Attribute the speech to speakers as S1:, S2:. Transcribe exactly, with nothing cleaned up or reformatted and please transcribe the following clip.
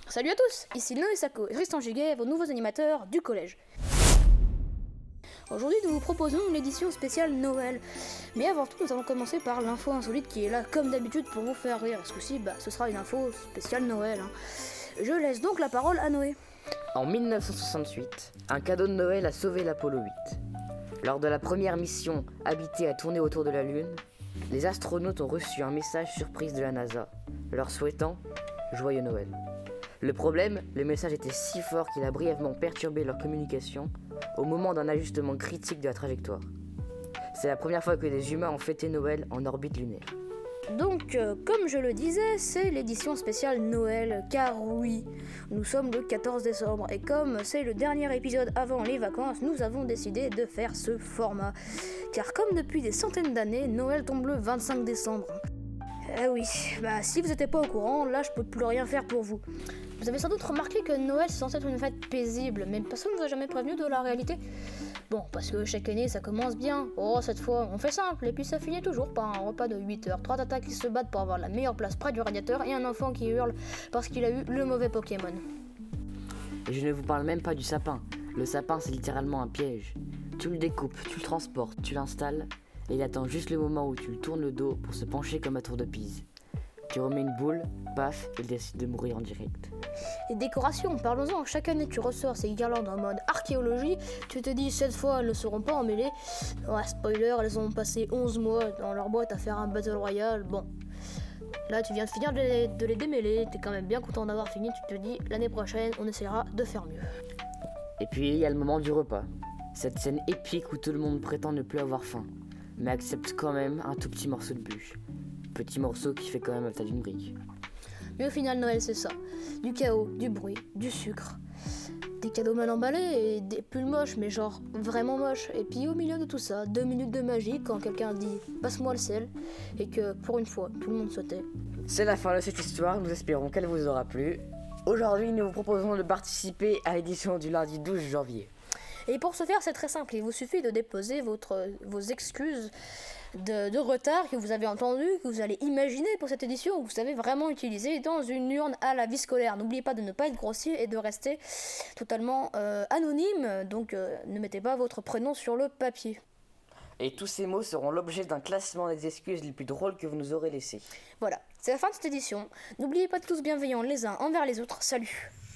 S1: Salut à tous, ici Noé Sako et Tristan Giguet, vos nouveaux animateurs du collège. Aujourd'hui, nous vous proposons une édition spéciale Noël. Mais avant tout, nous allons commencer par l'info insolite qui est là, comme d'habitude, pour vous faire rire. Ce coup-ci, bah, ce sera une info spéciale Noël. Hein. Je laisse donc la parole à Noé.
S2: En dix-neuf cent soixante-huit, un cadeau de Noël a sauvé l'Apollo huit. Lors de la première mission habitée à tourner autour de la Lune, les astronautes ont reçu un message surprise de la NASA, leur souhaitant « Joyeux Noël ». Le problème, le message était si fort qu'il a brièvement perturbé leur communication au moment d'un ajustement critique de la trajectoire. C'est la première fois que des humains ont fêté Noël en orbite lunaire.
S1: Donc, euh, comme je le disais, c'est l'édition spéciale Noël, car oui, nous sommes le quatorze décembre, et comme c'est le dernier épisode avant les vacances, nous avons décidé de faire ce format. Car comme depuis des centaines d'années, Noël tombe le vingt-cinq décembre. Eh oui, bah si vous n'étiez pas au courant, là je peux plus rien faire pour vous. Vous avez sans doute remarqué que Noël c'est censé être une fête paisible, mais personne ne vous a jamais prévenu de la réalité. Bon, parce que chaque année ça commence bien. Oh, cette fois on fait simple, et puis ça finit toujours par un repas de huit heures. Trois tatas qui se battent pour avoir la meilleure place près du radiateur, et un enfant qui hurle parce qu'il a eu le mauvais Pokémon.
S2: Et je ne vous parle même pas du sapin. Le sapin c'est littéralement un piège. Tu le découpes, tu le transportes, tu l'installes, et il attend juste le moment où tu lui tournes le dos pour se pencher comme à tour de Pise. Tu remets une boule, paf, il décide de mourir en direct.
S1: Les décorations, parlons-en, chaque année tu ressors ces guirlandes en mode archéologie, tu te dis cette fois elles ne seront pas emmêlées. Ouais, spoiler, elles ont passé onze mois dans leur boîte à faire un battle royale, bon. Là tu viens de finir de les, de les démêler, t'es quand même bien content d'avoir fini, tu te dis l'année prochaine on essaiera de faire mieux.
S2: Et puis il y a le moment du repas. Cette scène épique où tout le monde prétend ne plus avoir faim, mais accepte quand même un tout petit morceau de bûche. Petit morceau qui fait quand même la taille d'une brique.
S1: Mais au final, Noël, c'est ça. Du chaos, du bruit, du sucre. Des cadeaux mal emballés et des pulls moches, mais genre vraiment moches. Et puis au milieu de tout ça, deux minutes de magie quand quelqu'un dit « passe-moi le sel » et que pour une fois, tout le monde se tait.
S2: C'est la fin de cette histoire, nous espérons qu'elle vous aura plu. Aujourd'hui, nous vous proposons de participer à l'édition du lundi douze janvier.
S1: Et pour ce faire, c'est très simple, il vous suffit de déposer votre, vos excuses de, de retard que vous avez entendu, que vous allez imaginer pour cette édition, que vous avez vraiment utilisé dans une urne à la vie scolaire. N'oubliez pas de ne pas être grossier et de rester totalement euh, anonyme, donc euh, ne mettez pas votre prénom sur le papier.
S2: Et tous ces mots seront l'objet d'un classement des excuses les plus drôles que vous nous aurez laissées.
S1: Voilà, c'est la fin de cette édition. N'oubliez pas de tous bienveillants les uns envers les autres. Salut!